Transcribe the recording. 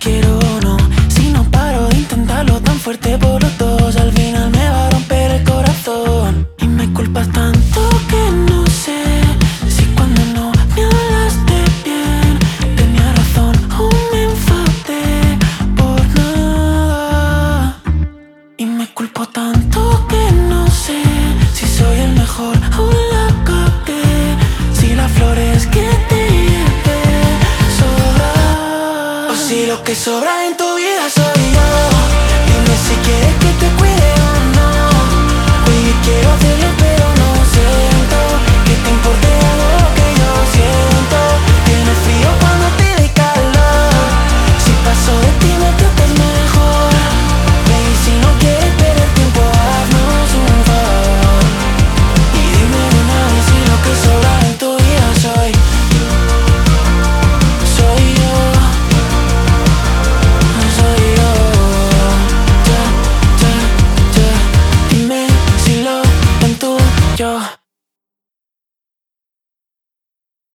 quiero o no. Si no paro de intentarlo tan fuerte por los dos, al final me va a romper el corazón. Y me culpas tanto que no sé si cuando no me hablaste bien tenía razón o me enfadé por nada. Y me culpo tanto que no sé si soy el mejor o la cagué, si las flores que te llevé sobran o si lo que sobra